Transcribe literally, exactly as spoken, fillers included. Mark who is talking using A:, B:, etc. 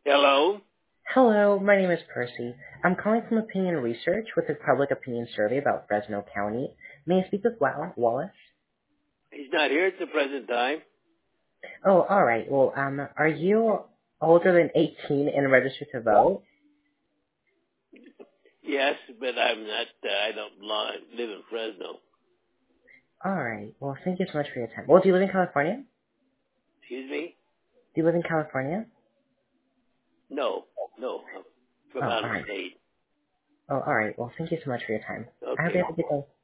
A: Hello?
B: Hello, my name is Percy. I'm calling from Opinion Research with a public opinion survey about Fresno County. May I speak with Wa- Wallace?
A: He's not here at the present time.
B: Oh, all right. Well, um, are you older than eighteen and registered to vote?
A: Yes, but I'm not, uh, I don't li- live in Fresno.
B: All right. Well, thank you so much for your time. Well, do you live in California?
A: Excuse me?
B: Do you live in California?
A: No, no, I'm
B: Oh,
A: from
B: all
A: out of
B: right.
A: state.
B: Oh, all right. Well, thank you so much for your time. I hope you
A: Okay.
B: have a good day.